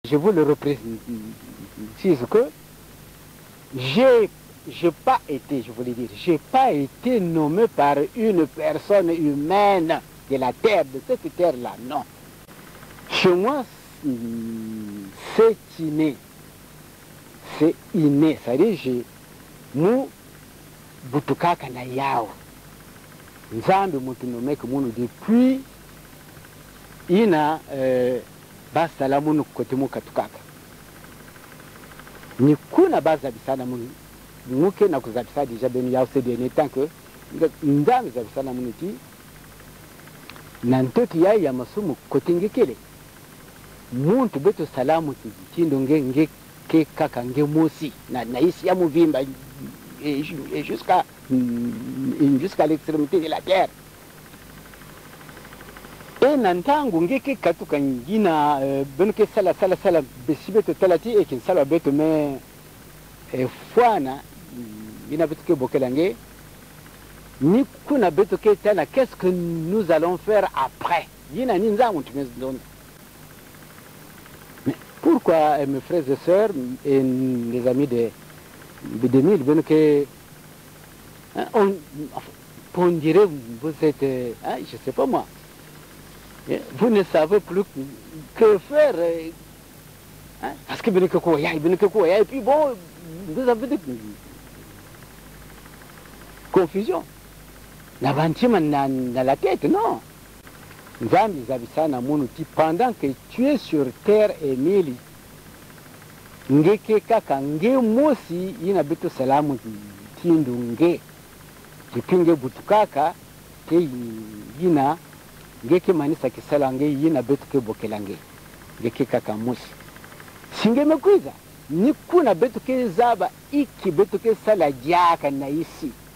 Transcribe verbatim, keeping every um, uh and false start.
Je vous le reprécise que j'ai j'ai pas été, je voulais dire, j'ai pas été nommé par une personne humaine de la terre, de cette terre-là, non. Chez moi, c'est inné. C'est inné. C'est-à-dire, j'ai mou butukaka na yao. Nzambe mutu nommé que munu depuis ina euh, basala munu kote mu katukaka. Ni kuna baza bisana munu muke na kuzabisa déjà benu yao c'est bien tant que ndame zabisana munu ti nantoki ya ya masumu kote ngekele. Muntu beto salamu ti tindo nge nge ke kaka nge mosi na na isi ya muvimba et jusqu'à jusqu'à l'extrémité de la terre. Et nantangu ngeke katuka ngina benuke sala sala sala besibeto talati et kin sala beto me fwana ina beto ke bokelange ni kuna beto ke tana qu'est-ce que nous allons faire après yina ni nzamu tumezonda. Mais pourquoi mes frères et sœurs et les amis de de mille benuke on on dirait vous êtes hein, je sais pas moi. Vous ne savez plus que faire. Hein? Parce que benuke ko ya benuke ko ya et puis bon vous avez des confusion. Na bantima na, na la tête, non. Nzambi zabisana munuti pendant que tu es sur terre Emile ngeke kaka nge mosi ina beto salamu tindu nge kipinge butukaka ke yina ngeke manisa kisala nge yina beto ke bokelange ngeke kaka mosi singe mekuiza ni kuna beto ke zaba iki beto ke sala jaka na isi